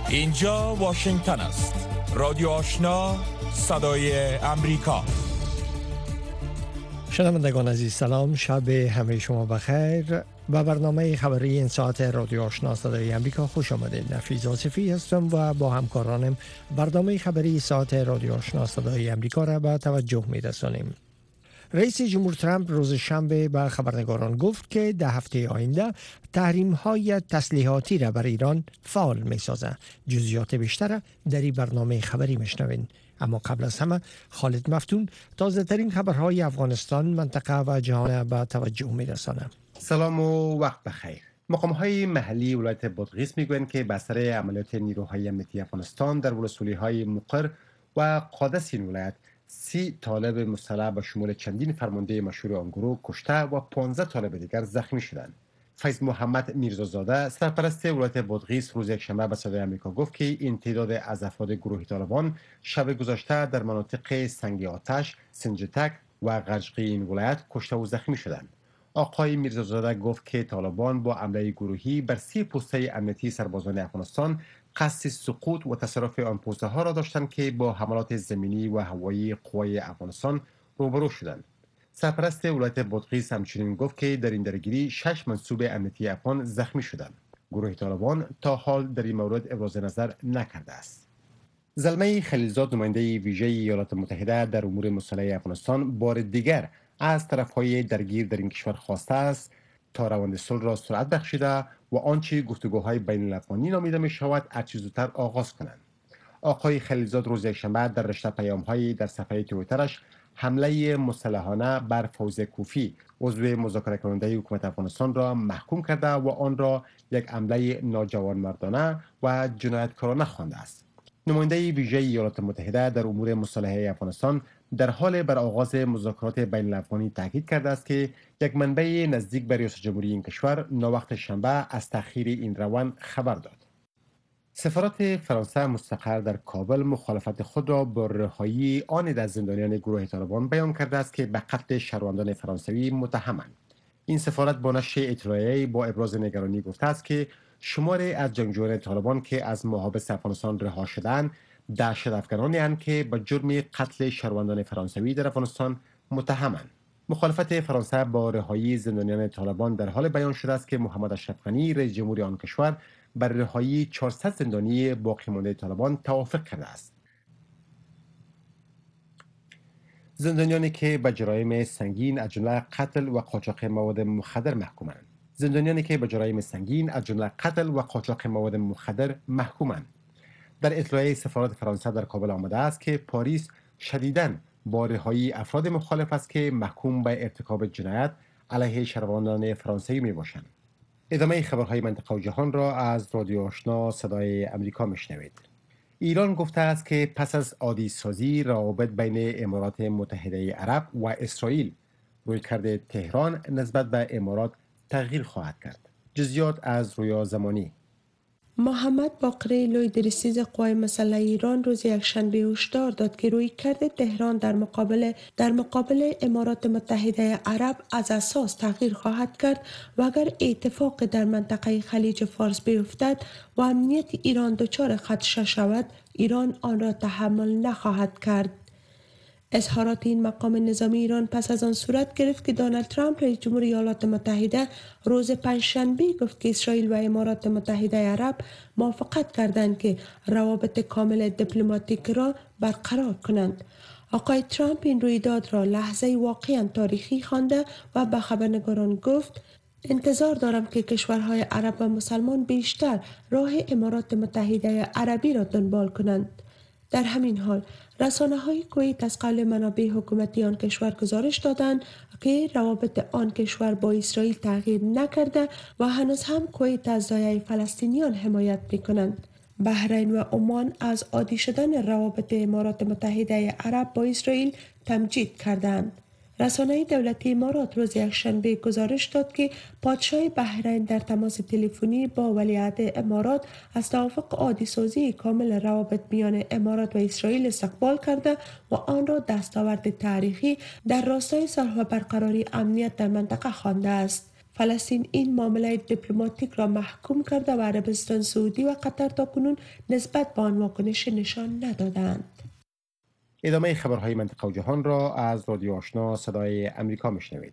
اینجا واشنگتن است. رادیو آشنا، صدای امریکا. شنوندگان عزیز سلام، شب همه شما بخیر. و برنامه خبری این ساعت رادیو آشنا صدای امریکا خوش آمدید. نفیز آصفی هستم و با همکارانم برنامه خبری ساعت رادیو آشنا صدای امریکا را به توجه می رسانیم. رئیس جمهور ترامپ روز شنبه به خبرنگاران گفت که در هفته آینده تحریم‌های تسلیحاتی را بر ایران فعال می‌سازد. جزئیات بیشتر در این برنامه خبری می‌شنوید. اما قبل از همه خالد مفتون تازه‌ترین خبرهای افغانستان، منطقه و جهان به توجه می‌رساند. سلام و وقت بخیر. مقام‌های محلی ولایت بادغیس میگویند که بر سر عملیات نیروهای امنیتی افغانستان در ولسوالی‌های مقر و قادس این ولایت 30 طالب مسلح به شمول چندین فرمانده مشهور آن گروه کشته و 15 طالب دیگر زخمی شدند. فیض محمد میرزازاده سرپرست ولایت بادغیس روز یکشنبه به صدای آمریکا گفت که این تعداد از افراد گروه طالبان شب گذشته در مناطق سنگ آتش، سنجتک و قرجقی این ولایت کشته و زخمی شدند. آقای میرزازاده گفت که طالبان با حمله گروهی بر 30 پوسته امنیتی سربازان افغانستان قصد سقوط و تصرف آن پوسته ها را داشتند که با حملات زمینی و هوایی قوای افغانستان روبرو شدند. سرپرست ولایت بادغیس همچنین گفت که در این درگیری 6 منصوب امنیتی افغان زخمی شدند. گروه طالبان تا حال در این مورد ابراز نظر نکرده است. زلمه خلیلزاد، نماینده ویژه ایالات متحده در امور مسلح افغانستان، بار دیگر از طرفهای درگیر در این کشور خواسته است تا روند صلح را سرعت بخشیده و آنچه گفتگوهای بین الافغانی نامیده می شود هرچه زودتر آغاز کنند. آقای خلیلزاد روز یکشنبه در رشته پیام‌هایی در صفحه توییترش حمله مسلحانه بر فوز کوفی، عضو مذاکره کننده حکومت افغانستان را محکوم کرده و آن را یک حمله ناجوانمردانه و جنایتکارانه خوانده است. نماینده ویژه ایالات متحده در امور مسلحه افغانستان در حال بر آغاز مذاکرات بین الافغانی تاکید کرده است که یک منبع نزدیک به ریاست جمهوری این کشور ناوقت شنبه از تأخیر این روند خبر داد. سفارت فرانسه مستقر در کابل مخالفت خود را با رهایی آن از زندانیان گروه طالبان بیان کرده است که به قتل شهروندان فرانسوی متهمند. این سفارت با نشر اطلاعیه‌ای با ابراز نگرانی گفته است که شماری از جنگجویان طالبان که از محابس افغانستان رها شدند، دهشت افغانانی اند که به جرم قتل شهروندان فرانسوی در افغانستان متهمند. مخالفت فرانسه با رهایی زندانیان طالبان در حال بیان شده است که محمد اشرف غنی رئیس جمهوری آن کشور بر رهایی 400 زندانی باقی مانده طالبان توافق کرده است. زندانیانی که به جرایم سنگین از جمله قتل و قاچاق مواد مخدر محکومند. زندانیانی که به جرایم سنگین از جمله قتل و قاچاق مواد مخدر محکومند. در اطلاعیه سفارت فرانسه در کابل آمده است که پاریس شدیداً با رهایی افراد مخالف است که محکوم به ارتکاب جنایت علیه شهروندان فرانسوی میباشند. ادامه خبرهای منطقه و جهان را از رادیو آشنا صدای امریکا میشنوید. ایران گفته است که پس از عادی سازی روابط بین امارات متحده عرب و اسرائیل، رویکرد تهران نسبت به امارات تغییر خواهد کرد. جزئیات از رویا زمانی. محمد باقر لوی درسیز قوای مسلح ایران روز یکشنبه هشدار داد که رویکرد تهران در مقابل امارات متحده عرب از اساس تغییر خواهد کرد و اگر اتفاق در منطقه خلیج فارس بیفتد و امنیت ایران دچار خدشه شود، ایران آن را تحمل نخواهد کرد. اظهارات این مقام نظامی ایران پس از آن صورت گرفت که دونالد ترامپ رئیس جمهور ایالات متحده روز پنجشنبه گفت که اسرائیل و امارات متحده عرب موافقت کردند که روابط کامل دیپلماتیک را برقرار کنند. آقای ترامپ این رویداد را لحظه واقعا تاریخی خوانده و به خبرنگاران گفت: انتظار دارم که کشورهای عرب و مسلمان بیشتر راه امارات متحده عربی را دنبال کنند. در همین حال رسانه‌های کویت از قول منابع حکومتی آن کشور گزارش دادند که روابط آن کشور با اسرائیل تغییر نکرده و هنوز هم کویت از ضایع فلسطینیان حمایت می‌کنند. بحرین و عمان از عادی شدن روابط امارات متحده عرب با اسرائیل تمجید کردند. رسانه دولتی امارات روز یکشنبه گزارش داد که پادشاه بحرین در تماس تلفنی با ولیعهد امارات از توافق عادی سازی کامل روابط میان امارات و اسرائیل استقبال کرده و آن را دستاورد تاریخی در راستای صلح و برقراری امنیت در منطقه خوانده است. فلسطین این معامله دیپلماتیک را محکوم کرده و عربستان سعودی و قطر تاکنون نسبت به آن واکنش نشان ندادند. ادامه خبرهای منطقه و جهان را از رادیو آشنا صدای امریکا میشنوید.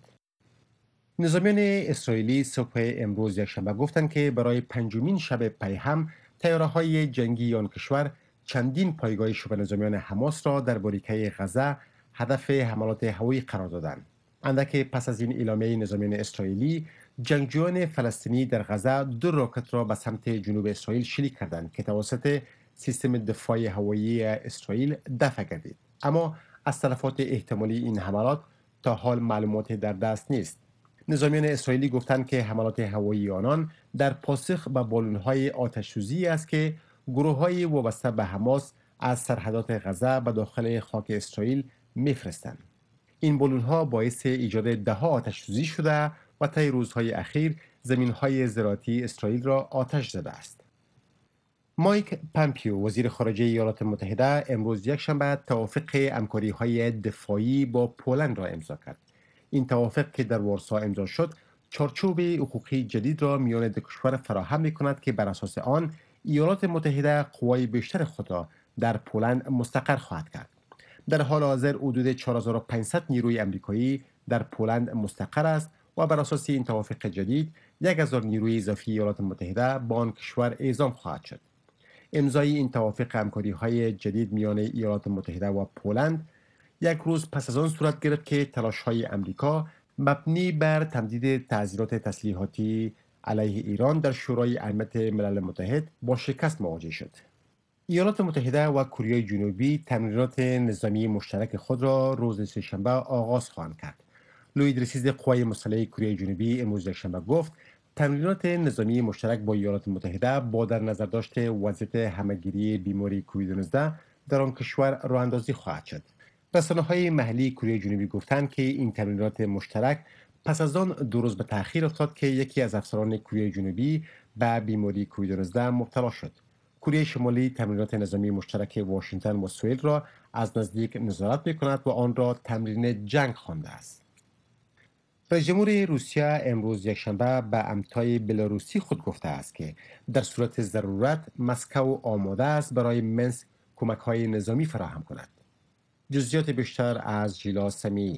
نظامیان اسرائیلی صبح امروز یکشنبه گفتند که برای پنجمین شب پی هم طیاره‌های جنگی آن کشور چندین پایگاه شبه نظامیان حماس را در باریکه غزه هدف حملات هوایی قرار دادند. اندک پس از این اعلامیه نظامیان اسرائیلی، جنگجویان فلسطینی در غزه 2 راکت را به سمت جنوب اسرائیل شلیک کردند که توسط سیستم دفاع هوایی اسرائیل دفع گردید. اما از تلفات احتمالی این حملات تا حال معلوماتی در دست نیست. نظامیان اسرائیلی گفتند که حملات هوایی آنان در پاسخ به بالون‌های آتش‌سوزی است که گروه‌های وابسته به حماس از سرحدات غزه به داخل خاک اسرائیل می‌فرستند. این بالون‌ها باعث ایجاد ده‌ها آتش‌سوزی شده و طی روزهای اخیر زمین‌های زراعتی اسرائیل را آتش زده است. مایک پامپیو وزیر خارجه ایالات متحده امروز یکشنبه توافق همکاری‌های دفاعی با پولند را امضا کرد. این توافق که در وارسا امضا شد، چارچوب حقوقی جدید را میان دو کشور فراهم می‌کند که بر اساس آن ایالات متحده قوای بیشتر خود را در پولند مستقر خواهد کرد. در حال حاضر حدود 4500 نیروی آمریکایی در پولند مستقر است و بر اساس این توافق جدید 1000 نیروی اضافی ایالات متحده با آن کشور اعزام خواهد شد. امضای این توافق همکاری‌های جدید میان ایالات متحده و پولند یک روز پس از آن صورت گرفت که تلاش‌های آمریکا مبنی بر تمدید تعزیرات تسلیحاتی علیه ایران در شورای امنیت ملل متحد با شکست مواجه شد. ایالات متحده و کره جنوبی تمرینات نظامی مشترک خود را روز سه‌شنبه آغاز خواهند کرد. لوید رسیز قوای مسلح کره جنوبی امروز یکشنبه گفت تمرینات نظامی مشترک با ایالات متحده با در نظر داشت وضعیت همه‌گیری بیماری کووید 19 در آن کشور راه اندازی خواهد شد. رسانه‌های محلی کره جنوبی گفتند که این تمرینات مشترک پس از آن 2 روز به تأخیر افتاد که یکی از افسران کره جنوبی به بیماری کووید 19 مبتلا شد. کره شمالی تمرینات نظامی مشترک واشنگتن و سوئد را از نزدیک نظارت می‌کند و آن را تمرین جنگ خوانده است. رئیس جمهور روسیه امروز یکشنبه به امتای بلاروسی خود گفته است که در صورت ضرورت مسکو آماده است برای منسک کمک‌های نظامی فراهم کند. جزئیات بیشتر از ژیلا سمیعی.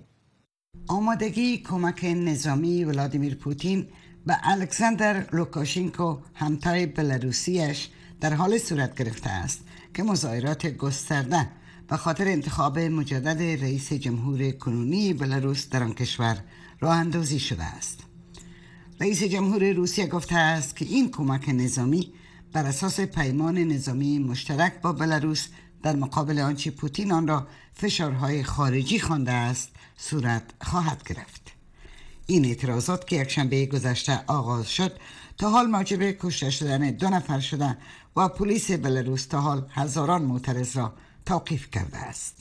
آمادگی کمک نظامی ولادیمیر پوتین به الکساندر لوکاشنکو همتای بلاروسیش در حال صورت گرفته است که مظاهرات گسترده به خاطر انتخاب مجدد رئیس جمهور کنونی بلاروس در آن کشور راه اندازی شده است. رئیس جمهور روسیه گفته است که این کمک نظامی بر اساس پیمان نظامی مشترک با بلاروس در مقابل آنچه پوتین آن را فشارهای خارجی خوانده است صورت خواهد گرفت. این اعتراضات که یکشنبه گذشته آغاز شد تا حال موجب کشته شدن 2 نفر شده و پلیس بلاروس تا حال هزاران معترض را توقیف کرده است.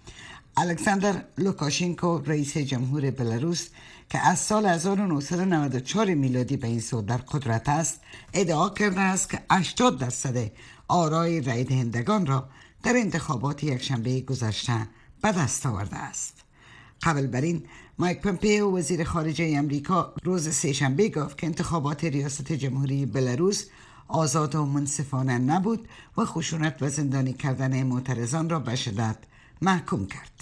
الکساندر لوکاشنکو رئیس جمهور بلاروس که از سال 1994 میلادی به این سو در قدرت است ادعا کرده است که 80% آرای رای دهندگان را در انتخابات یکشنبه گذشته به دست آورده است. قبل بر این مایک پامپیو وزیر خارجه آمریکا روز سه‌شنبه گفت که انتخابات ریاست جمهوری بلاروس آزاد و منصفانه نبود و خشونت و زندانی کردن معترضان را به شدت محکوم کرد.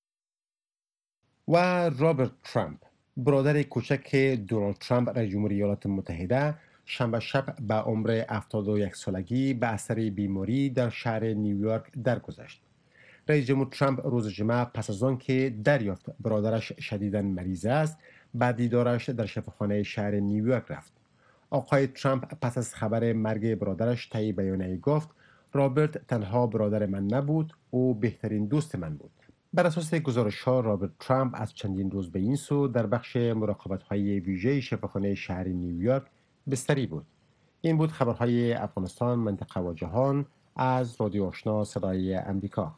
و رابرت ترامپ برادر کوچک دونالد ترامپ رئیس جمهور ایالات متحده شنبه شب به عمر 71 سالگی به اثر بیماری در شهر نیویورک درگذشت. رئیس جمهور ترامپ روز جمعه پس از آن که دریافت برادرش شدیداً مریض است به دیدارش در شفاخانه شهر نیویورک رفت. آقای ترامپ پس از خبر مرگ برادرش طی بیانیه‌ای گفت رابرت تنها برادر من نبود، او بهترین دوست من بود. بر اساس گزارش‌ها رابرت ترامپ از چندین روز به این سو در بخش مراقبت‌های ویژه شفاخانه شهر نیویورک بستری بود. این بود خبرهای افغانستان، منطقه و جهان از رادیو آشنا صدای امریکا.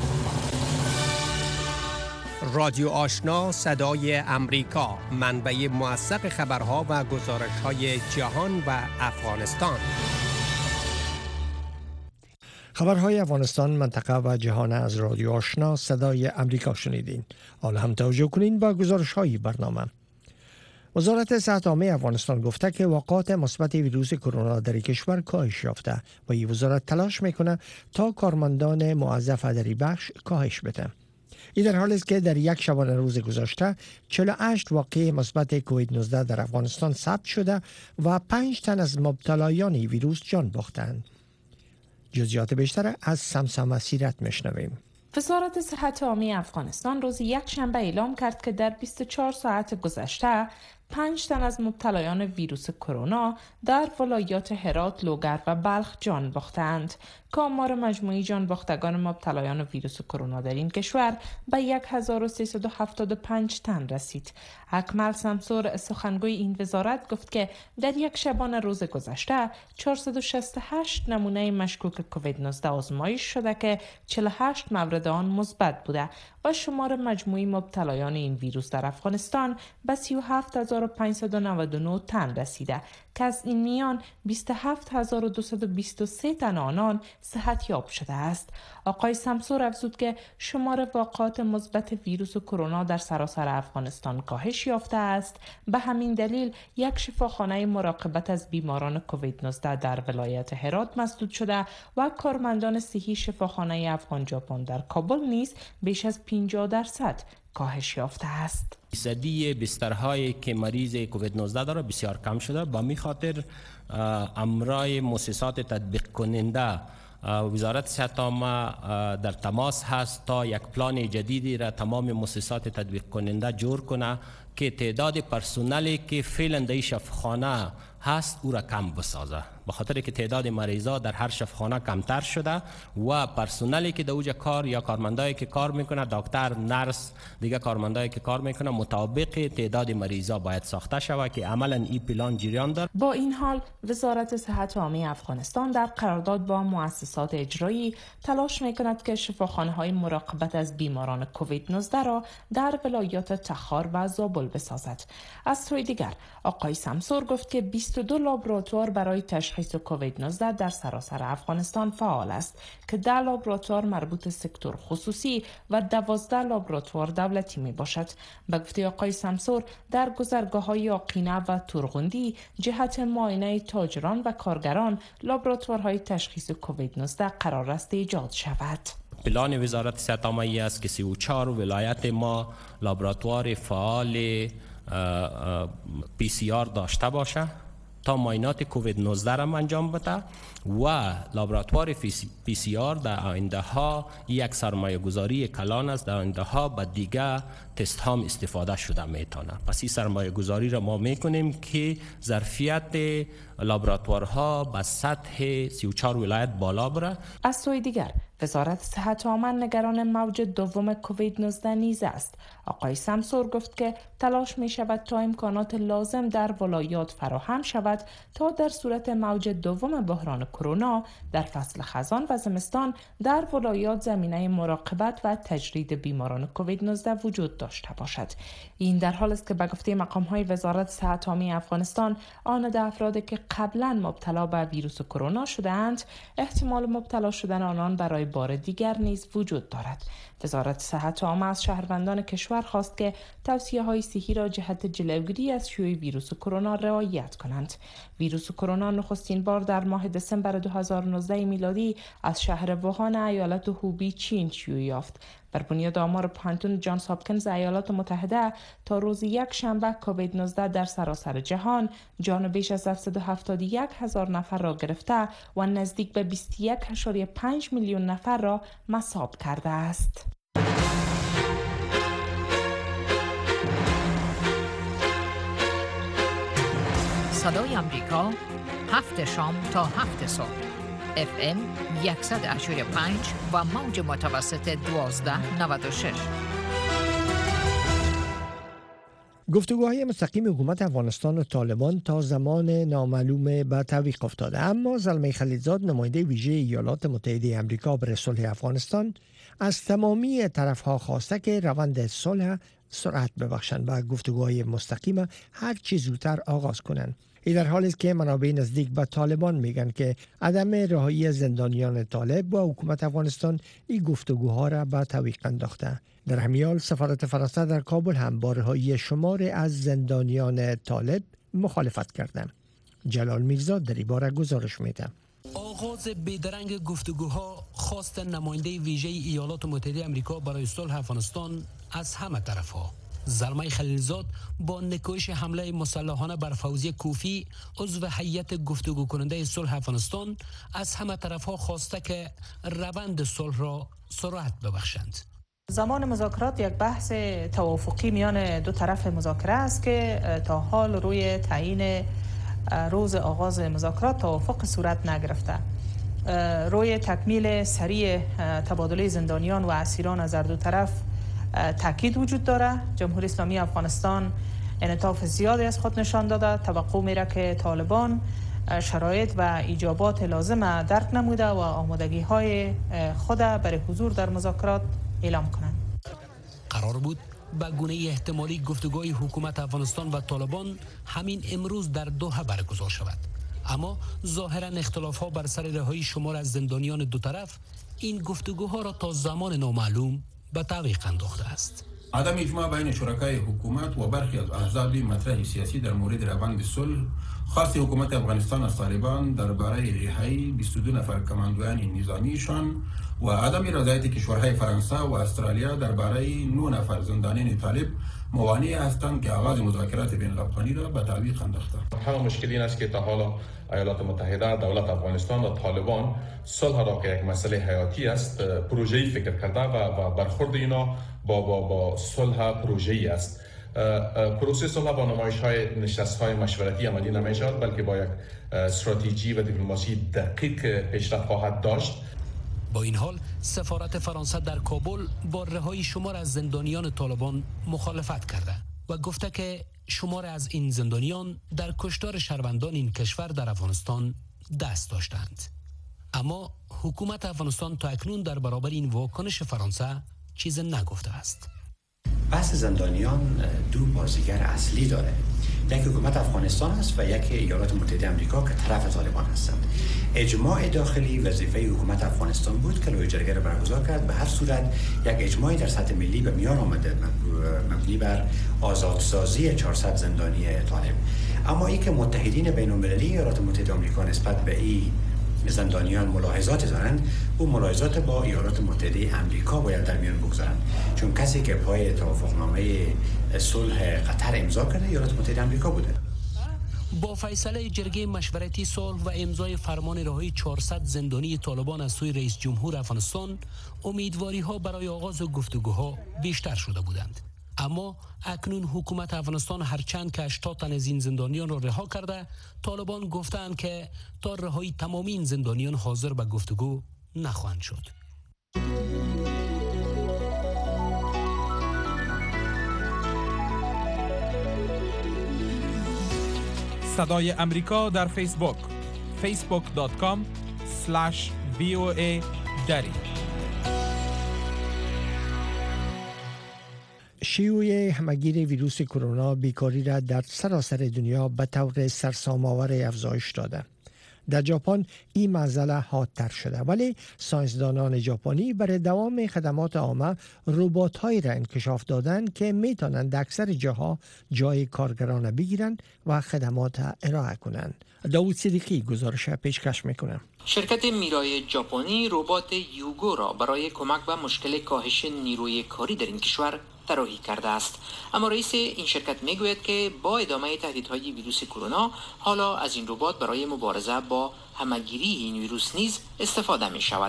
رادیو آشنا صدای امریکا، منبع موثق خبرها و گزارش‌های جهان و افغانستان. خبرهای افغانستان، منطقه و جهان از رادیو آشنا صدای امریکا شنیدین. حالا هم توجه کنین با گزارش‌های برنامه. وزارت صحت عامه افغانستان گفته که واقعات مثبت ویروس کرونا در کشور کاهش یافته و این وزارت تلاش میکنه تا کارمندان موظف در این بخش کاهش بده. این در حالی است که در یک شبانه روز گذشته 48 واقعه مثبت کووید 19 در افغانستان ثبت شده و 5 تن از مبتلایان ویروس جان باختند. جزئیات بیشتر از سمسم سیرت میشنویم. وزارت صحت عامه افغانستان روز یکشنبه اعلام کرد که در 24 ساعت گذشته 5 تن از مبتلایان ویروس کرونا در ولایات هرات، لوگر و بلخ جان باختند که آمار مجموعی جان باختگان مبتلایان ویروس کرونا در این کشور به 1375 تن رسید. اکمل سمسور سخنگوی این وزارت گفت که در یک شبانه روز گذشته 468 نمونه مشکوک کووید 19 آزمایش شده که 48 مورد آن مثبت بوده و شمار مجموعی مبتلایان این ویروس در افغانستان به 37599 تن رسیده که از این میان 27223 تن آنان صحت یاب شده است. آقای سمسور افزود که شمار واقعات مثبت ویروس کرونا در سراسر افغانستان کاهش یافته است. به همین دلیل یک شفاخانه مراقبت از بیماران کووید 19 در ولایت هرات مسدود شده و کارمندان صحی شفاخانه افغان ژاپن در کابل نیز بیش از 50% کاهش یافته است. فیصدی بسترهایی که مریض کووید 19 داره بسیار کم شده. با می خاطر امرای مؤسسات تطبیق کننده وزارت صحت عامه در تماس هست تا یک پلان جدیدی را تمام مؤسسات تطبیق کننده جور کنه که تعداد پرسنلی که فعلا در شفاخانه هست او را کم بسازه، به خاطر که تعداد مریضا در هر شفاخانه کمتر شده و پرسنلی که در اوجا کار یا کارمندایی که کار میکنه، دکتر، نرس، دیگه کارمندایی که کار میکنه مطابق تعداد مریضا باید ساخته شود که عملا این پلان جریان داره. با این حال وزارت صحت عامه افغانستان در قرارداد با مؤسسات اجرایی تلاش میکند که شفاخانه‌های مراقبت از بیماران کووید 19 را در ولایات تخار و زابل بسازد. از سوی دیگر آقای سمسور گفت که 22 لابراتوار برای تشخیص کووید 19 در سراسر افغانستان فعال است که 10 لابراتوار مربوط سکتور خصوصی و 12 لابراتوار دولتی می باشد. به گفته آقای سمسور در گذرگاه‌های آقینه و تورغندی جهت معاینه تاجران و کارگران لابراتوارهای تشخیص کووید 19 قرار است ایجاد شود. پلان وزارت صحت عامه است که 34 ولایت ما لابراتوار فعال PCR داشته باشه تا معاینات کووید 19 را انجام بده و لابراتوار PCR در آینده ها یک سرمایه گذاری کلان است. در آینده ها به دیگه تست هم استفاده شده میتونه. پس این سرمایه گذاری را ما میکنیم که ظرفیت لابراتوارها به سطح 34 ولایت بالا بره. از سوی دیگر وزارت صحت عامه نگران موج دوم کووید 19 نیز است. آقای سمسور گفت که تلاش می شود تا امکانات لازم در ولایات فراهم شود تا در صورت موج دوم بحران کرونا در فصل خزان و زمستان در ولایات زمینه مراقبت و تجرید بیماران کووید 19 وجود داشته باشد. این در حال است که به گفته مقام‌های وزارت صحت عامه افغانستان آن افرادی که قبلا مبتلا به ویروس کرونا شده‌اند احتمال مبتلا شدن آنان برای بار دیگر نیز وجود دارد. وزارت صحت عامه از شهروندان کشور خواست که توصیه‌های صحی را جهت جلوگیری از شیوع ویروس کرونا رعایت کنند. ویروس کرونا نخستین بار در ماه دسامبر 2019 میلادی از شهر ووهان ایالت هوبی چین شیوع یافت. بر بنیاد آمار پانتون جانز هاپکینز ایالات متحده تا روز یک شنبه کووید 19 در سراسر جهان جان بیش از 771,000 نفر را گرفته و نزدیک به 21.5 میلیون نفر را مصاب کرده است. صدای امریکا 7 شام تا 7 صبح FM 100.5 و موج متوسط 1296. گفتگوهای مستقیم حکومت افغانستان و طالبان تا زمان نامعلوم به تعویق افتاده، اما زلمه خلیلزاد نماینده ویژه ایالات متحده آمریکا برای صلح افغانستان از تمامی طرفها خواسته که روند صلح سرعت ببخشند و گفتگوهای مستقیم هر چه زودتر آغاز کنند. این در حالی است که منابع نزدیک به طالبان میگن که عدم رهایی زندانیان طالب و حکومت افغانستان این گفتگوها را به تعویق انداخته. در همین حال سفارت فرانسه در کابل هم با رهایی شماری از زندانیان طالب مخالفت کردند. جلال میرزا در این باره گزارش میده. آغاز بیدرنگ گفتگوها خواست نماینده ویژه ایالات متحده آمریکا برای صلح افغانستان از همه طرفها. زلمه خلیلزاد با نکوش حمله مسلحانه بر فوزی کوفی عضو هیئت گفتگو کننده صلح افغانستان از همه طرفها خواسته که روند صلح را سرعت ببخشند. زمان مذاکرات یک بحث توافقی میان دو طرف مذاکره است که تا حال روی تعیین روز آغاز مذاکرات توافق صورت نگرفته. روی تکمیل سریع تبادل زندانیان و اسیران از هر دو طرف تاکید وجود داره. جمهوری اسلامی افغانستان انعطاف زیادی از خود نشان داده. توقع میره که طالبان شرایط و ایجابات لازم درک نموده و آمادگی های خود برای حضور در مذاکرات اعلام کنند. قرار بود به گونه احتمالی گفتگوهای حکومت افغانستان و طالبان همین امروز در دوحه برگزار شود، اما ظاهرا اختلاف‌ها بر سر رهایی شمار از زندانیان دو طرف این گفتگوها را تا زمان نامعلوم به تعویق انداخته است. عدم اجماع بین شرکای حکومت و برخی از احزاب مطرح سیاسی در مورد روند صلح، خواست حکومت افغانستان از طالبان درباره رهایی 22 نفر کماندویان نظامیشان و عدم رضایت کشورهای فرانسه و استرالیا درباره 9 نفر زندانیان طالب موانع هستند که آغاز مذاکرات بین الافغانی را به تعویق انداخته. همه مشکل این است که تا حالا ایالات متحده، دولت افغانستان و طالبان صلح را که یک مسئله حیاتی است پروژه‌ای فکر کرده و برخورد اینا با صلح پروژه‌ای است. پروسه صلح با نمایش‌های نشست‌های مشورتی عملی نمی‌شود، بلکه با یک استراتژی و دیپلماسی دقیق پیشرفت خواهد داشت. با این حال سفارت فرانسه در کابل با رهایی شمار از زندانیان طالبان مخالفت کرده و گفته که شمار از این زندانیان در کشتار شهروندان این کشور در افغانستان دست داشتند. اما حکومت افغانستان تا اکنون در برابر این واکنش فرانسه چیز نگفته است. بحث زندانیان دو بازیگر اصلی داره، یک حکومت افغانستان است و یک ایالات متحده آمریکا که طرف طالبان هستند. اجماع داخلی وظیفه حکومت افغانستان بود که لایحه جرگه را برگزار کرد. به هر صورت یک اجماعی در سطح ملی به میان آمده مبنی بر آزادسازی 400 زندانی طالب. اما این که متحدین بین‌المللی ایالات متحده آمریکا نسبت به این زندانیان ملاحظات دارند، او ملاحظات با ایالات متحده آمریکا باید در میان بگذارند، چون کسی که پای توافقنامه صلح قطر امضا کرده ایالات متحده آمریکا بوده. با فیصله جرگه مشورتی صلح و امضای فرمان رهایی 400 زندانی طالبان از سوی رئیس جمهور افغانستان، امیدواری‌ها برای آغاز گفتگوها بیشتر شده بودند. اما اکنون حکومت افغانستان هرچند که 80 تن از این زندانیان را رها کرده، طالبان گفتند که تا رهایی تمامی این زندانیان حاضر به گفتگو نخواهند شد. صدای امریکا در فیسبوک facebook.com/VOA دری. شیوع همگیر ویروس کرونا بیکاری را در سراسر دنیا به طور سرسام‌آور افزایش داده. در ژاپن این مسئله حادتر شده، ولی ساینسدانان ژاپنی برای دوام خدمات عامه ربات‌هایی را انکشاف دادند که میتونند اکثر جاها جای کارگران بگیرند و خدمات ارائه کنند. داوود صدیقی گزارش پیشکش میکنه. شرکت میرای ژاپنی ربات یوگو را برای کمک به مشکل کاهش نیروی کاری در این کشور طراحی کرده است. اما رئیس این شرکت میگوید که با ادامه تهدیدهای ویروس کرونا حالا از این ربات برای مبارزه با همگیری این ویروس نیز استفاده می شود.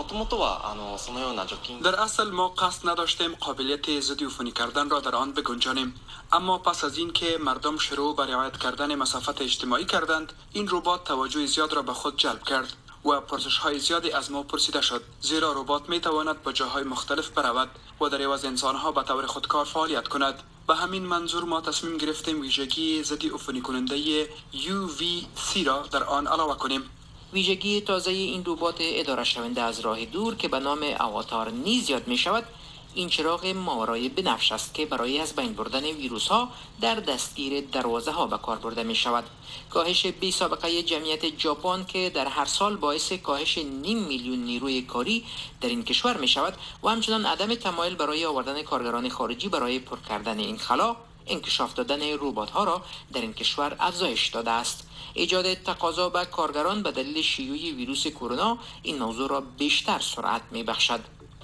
در اصل ما قصد نداشتیم قابلیت ضد عفونی کردن را در آن بگنجانیم، اما پس از این که مردم شروع به رعایت کردن مسافت اجتماعی کردند، این ربات توجه زیاد را به خود جلب کرد و پرسش‌های زیادی از ما پرسیده شد، زیرا ربات می‌تواند به جاهای مختلف برود و در عوض انسان‌ها به طور خودکار فعالیت کند. به همین منظور ما تصمیم گرفتیم ویژگی ضد عفونی کننده UVC را در آن علاوه کنیم. ویژگی تازه این ربات اداره شونده از راه دور که به نام اواتار نیز یاد می شود، این چراغ ماورای بنفش است که برای از بین بردن ویروس ها در دستگیر دروازه ها به کار برده می شود. کاهش بی سابقه جمعیت ژاپن که در هر سال باعث کاهش 0.5 میلیون نیروی کاری در این کشور می شود و همچنان عدم تمایل برای آوردن کارگران خارجی برای پر کردن این خلا، انکشاف دادن ربات ها را در این کشور افزایش داده است. ایجاد تقاضا به کارگران به دلیل شیوع ویروس کرونا این موضوع را بیشتر سرعت می بخشد.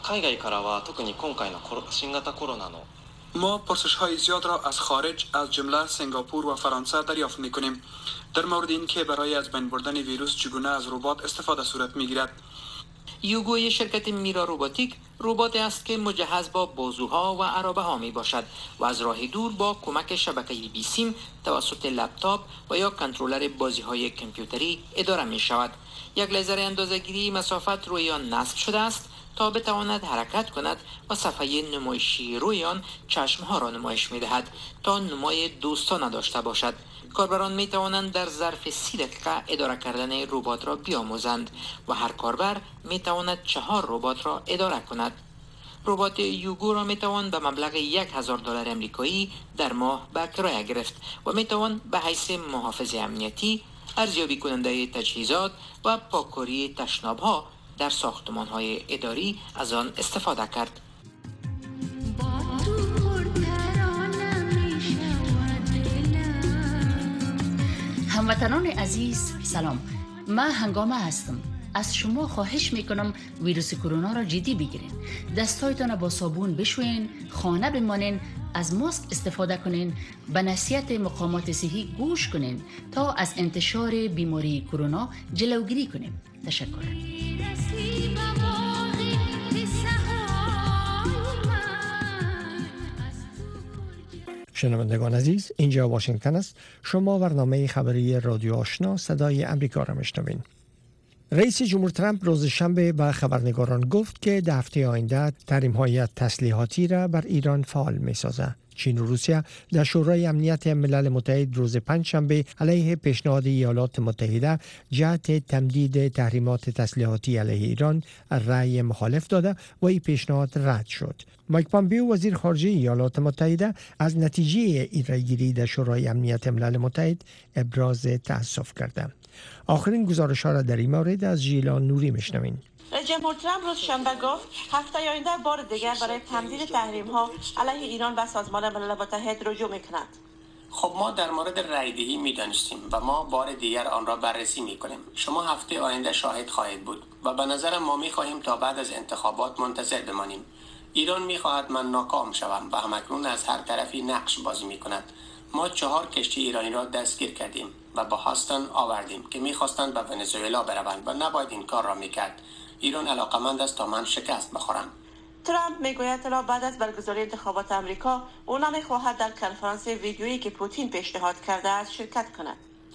ما پرسش های زیاد را از خارج از جمله سنگاپور و فرانسه دریافت می کنیم در مورد اینکه برای از بین بردن ویروس چگونه از ربات استفاده صورت می گیرد. یوگو شرکت میرا روباتیک ربات است که مجهز با بازوها و عرابه ها می باشد و از راه دور با کمک شبکه بی سیم توسط لپتاپ و یا کنترلر بازی های کامپیوتری اداره می شود. یک لیزر اندازه‌گیری مسافت روی آن نصب شده است تا بتواند حرکت کند و صفحه نمایشی روی آن چشمها را نمایش می دهد تا نمای دوستانه داشته باشد. کاربران می توانند در ظرف 30 دقیقه اداره کردن ربات را بیاموزند و هر کاربر می تواند 4 ربات را اداره کند. ربات یوگو را می توان به مبلغ $1,000 امریکایی در ماه به کرایه گرفت و می توان به حیث محافظ امنیتی، ارزیابی کننده تجهیزات و پاککاری تشناب‌ها در ساختمان‌های اداری از آن استفاده کرد. هموطنان عزیز سلام، من هنگامه هستم. از شما خواهش میکنم ویروس کرونا را جدی بگیرین. دستایتان با صابون بشوین، خانه بمانین، از ماسک استفاده کنین، به نصیحت مقامات صحی گوش کنین تا از انتشار بیماری کرونا جلوگیری کنیم. تشکر. شنوندگان عزیز، اینجا واشنگتن است. شما برنامه خبری رادیو آشنا صدای امریکا را میشنوین. رئیس جمهور ترامپ روز شنبه به خبرنگاران گفت که در هفته آینده تحریم‌های تسلیحاتی را بر ایران فعال می‌سازد. چین و روسیه در شورای امنیت ملل متحد روز پنجشنبه علیه پیشنهاد ایالات متحده جهت تمدید تحریمات تسلیحاتی علیه ایران رأی مخالف داده و این پیشنهاد رد شد. مایک پامپئو وزیر خارجه ایالات متحده از نتیجه این رأیگیری در شورای امنیت ملل متحد ابراز تأسف کرده. آخرین گزارش‌ها را در این مورد از ژیلان نوری میشنویم. رئیس جمهور ترامپ روز شنبه گفت هفته آینده بار دیگر برای تمدید تحریم‌ها علیه ایران به سازمان ملل متحد رجوع می‌کند. خب ما در مورد رأی‌دهی می‌دانستیم و ما بار دیگر آن را بررسی می‌کنیم. شما هفته آینده شاهد خواهید بود و به نظر ما می‌خواهیم تا بعد از انتخابات منتظر بمانیم. ایران می‌خواهد من ناکام شوم و همکنون از هر طرفی نقش بازی می‌کند. ما 4 کشتی ایرانی را دستگیر کردیم و به هاستن آوردیم که می‌خواستند به ونزوئلا بروند و نباید این کار را می‌کرد. ایران علاقمند است تا من شکست بخورم. ترامپ میگوید تا بعد از برگزاری انتخابات آمریکا او نمیخواهد در کنفرانس ویدیویی که پوتین پیشنهاد کرده است شرکت کند.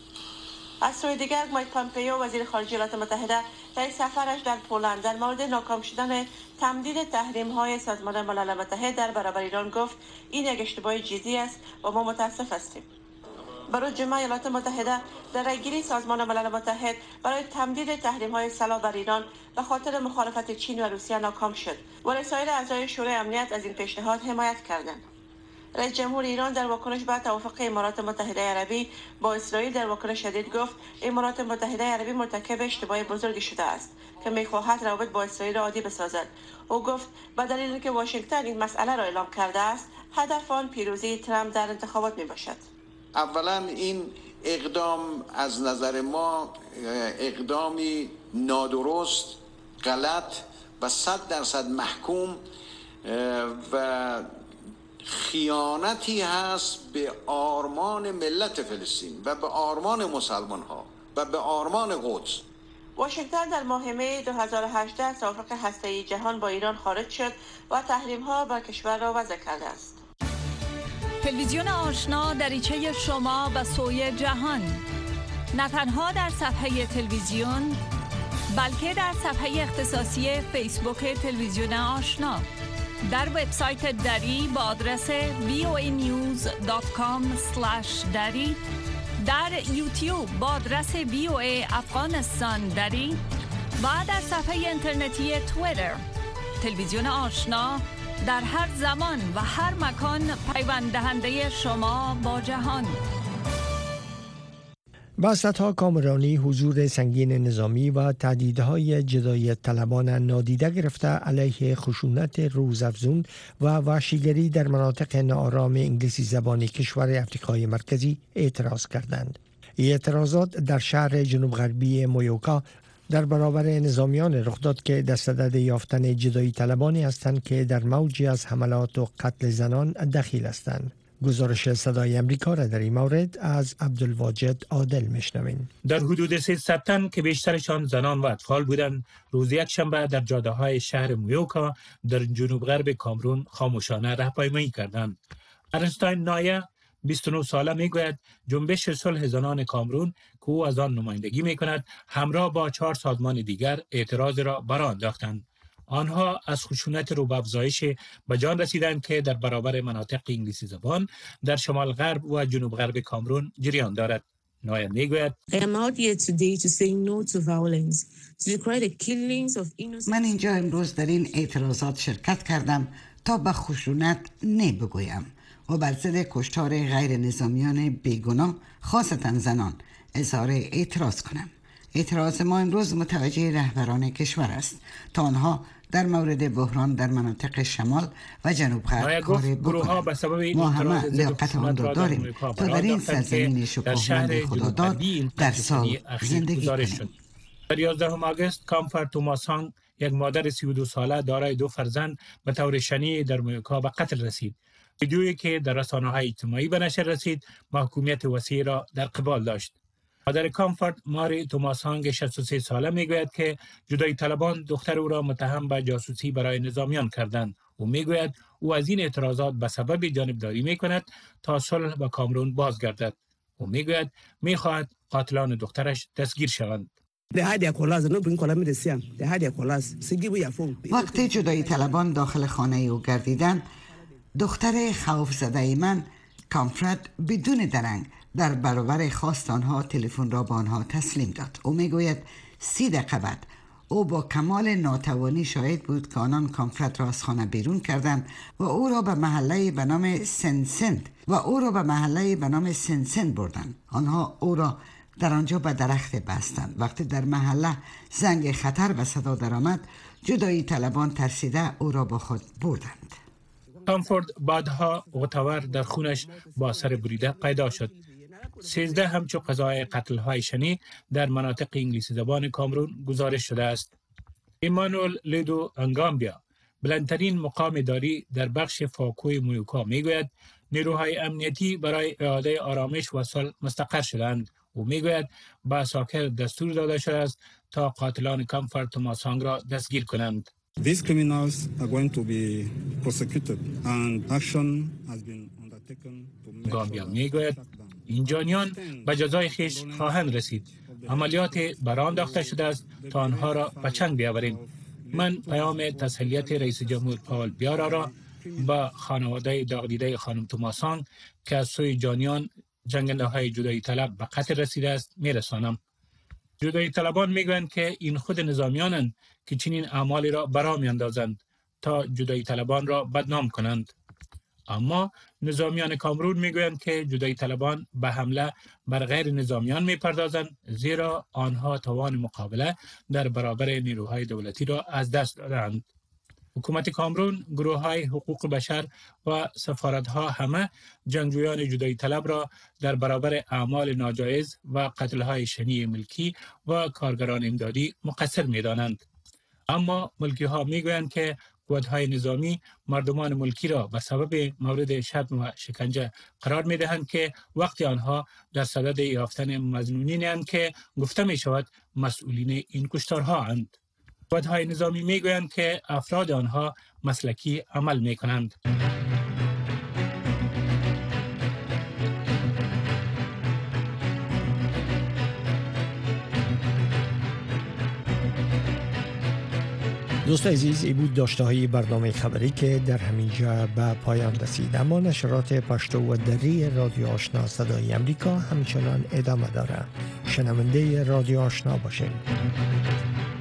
از سوی دیگر مایک پامپئو وزیر خارجه ایالات متحده در سفرش در پولند در مورد ناکام شدن تمدید تحریم‌های سازمان ملل متحد در برابر ایران گفت این یک اشتباه جدی است و ما متاسف هستیم. برای جمعه ایالات متحده در رأیگیری سازمان ملل متحد برای تمدید تحریم‌های سلاح بر ایران به خاطر مخالفت چین و روسیه ناکام شد و سایر اعضای شورای امنیت از این پیشنهاد حمایت کردند. رئیس جمهور ایران در واکنش به توافق امارات متحده عربی با اسرائیل در واکنش شدید گفت امارات متحده عربی مرتکب اشتباه بزرگی شده است که می‌خواهد روابط با اسرائیل را عادی بسازد. او گفت به دلیل اینکه واشنگتن این مسئله را اعلام کرده است هدف آن پیروزی ترامپ در انتخابات میباشد. اولا این اقدام از نظر ما اقدامی نادرست، غلط و 100% محکوم و خیانتی هست به آرمان ملت فلسطین و به آرمان مسلمان ها و به آرمان قدس. واشنگتن در ماه می 2018 توافق هسته‌ای جهان با ایران خارج شد و تحریم‌ها بر کشور را وضع کرده است. تلویزیون آشنا دریچه شما به سوی جهان، نه تنها در صفحه تلویزیون بلکه در صفحه اختصاصی فیسبوک تلویزیون آشنا، در وبسایت دری با آدرس voanews.com/dari، در یوتیوب با آدرس VOA افغانستان دری و در صفحه اینترنتی توییتر. تلویزیون آشنا در هر زمان و هر مکان پیوند دهنده شما با جهان. بساط‌ها کامرانی حضور سنگین نظامی و تهدیدهای جدایی طلبان نادیده گرفته علیه خشونت روزافزون و وحشیگری در مناطق ناآرام انگلیسی زبان کشور افریقای مرکزی اعتراض کردند. اعتراضات در شهر جنوب غربی مویوکا در برابر نظامیان رخ داد که دستدرد یافتن جدایی طلبانی هستند که در موجی از حملات و قتل زنان دخیل هستند. گزارش صدای امریکا را در این مورد از عبدالواجد عادل میشنویم. در حدود 300 تن که بیشترشان زنان و اطفال بودند، روز یکشنبه در جاده‌های شهر مویوکا در جنوب غرب کامرون خاموشانه راهپیمایی کردند. ارنستاین نایه 29 ساله میگوید جنبش صلح زنان کامرون که او از آن نمایندگی میکند همراه با 4 سازمان دیگر اعتراض را برآ انداختند. آنها از خشونت رو به افزایش به جان رسیدند که در برابر مناطق انگلیسی زبان در شمال غرب و جنوب غرب کامرون جریان دارد. نایه میگوید من اینجا امروز در این اعتراضات شرکت کردم تا به خشونت نه بگویم و بر ضد کشتار غیر نظامیان بیگناه خاصتا زنان اظهار اعتراض کنم. اعتراض ما امروز متوجه رهبران کشور است تا آنها در مورد بحران در مناطق شمال و جنوب غرب کار بکنند. ما همه لیاقت آن را داریم تا در این سرزمین شکوهمند خداداد در سال زندگی کنیم. در 11 آگوست کامفر توماسانگ، یک مادر 32 ساله دارای 2 فرزند، به طور شنیع در مویوکا به قتل رسید. ویدیویی که در رسانه‌های اجتماعی به نشر رسید محکومیت وسیع را در قبال داشت. مادر کامفورت ماری توماسانگ 63 ساله میگوید که جدایی طلبان دختر او را متهم به جاسوسی برای نظامیان کردند. او میگوید او از این اعتراضات به سبب جانبداری میکند تا صلح با کامرون بازگردد. او میگوید میخواهد قاتلان دخترش دستگیر شوند. وقتی جدایی طلبان داخل خانه او گردیدند، دختر خوف زده من کامفورت بدون درنگ در برابر خواست آنها تلفن را به آنها تسلیم داد. او میگوید 30 دقیقه بعد او با کمال ناتوانی شاهد بود که آنان کامفورت را از خانه بیرون کردند و او را به محله به نام سنسند بردند. آنها او را در آنجا به درخت بستند. وقتی در محله زنگ خطر به صدا درآمد، جدایی طلبان ترسیده او را با خود بردند. کامفورت بعدها غتور در خونش با سر بریده پیدا شد. 13 همچو قضای قتل‌های شنی در مناطق انگلیسی زبان کامرون گزارش شده است. ایمانوئل لیدو انگامبیا، بلندترین مقام اداری در بخش فاکوی مویوکا، میگوید نیروهای امنیتی برای اعاده آرامش و صلح مستقر شدند. او میگوید به عساکر دستور داده شده است تا قاتلان کامفورت توماسانگ را دستگیر کنند. These criminals are going to be prosecuted and action has been undertaken to گامبیا میگوید این جانیان به جزای خیش خواهند رسید. عملیات برآ انداخته شده است تا آنها را به چنگ بیاوریم. من پیام تسلیت رئیس جمهور پاول بیارا را با خانواده داغدیده خانم توماسانگ که از سوی جانیان جنگنده های جدایی طلب به قتل رسیده است میرسانم. جدایی طلبان میگویند که این خود نظامیانند که چنین اعمالی را برآ میاندازند تا جدایی طلبان را بدنام کنند. اما نظامیان کامرون میگویند که جدایی طلبان به حمله بر غیر نظامیان میپردازند، زیرا آنها توان مقابله در برابر نیروهای دولتی را از دست دادند. حکومت کامرون، گروه‌های حقوق بشر و سفارت‌ها همه جنگجویان جدایی طلب را در برابر اعمال ناجایز و قتل‌های شنی ملکی و کارگران امدادی مقصر می‌دانند. اما ملکی‌ها می‌گویند که قوت‌های نظامی مردمان ملکی را به سبب مورد شتم و شکنجه قرار می‌دهند که وقتی آنها در صدد یافتن مظنونین‌اند که گفته می‌شود مسئولین این کشتارها اند. قوت‌های نظامی می‌گویند که افراد آنها مسلکی عمل می‌کنند. دوست عزیز، این بود داشته های برنامه خبری که در همینجا به پایان رسید. اما نشرات پشتو و دری رادیو آشنا صدای امریکا همچنان ادامه داره. شنونده رادیو آشنا باشین.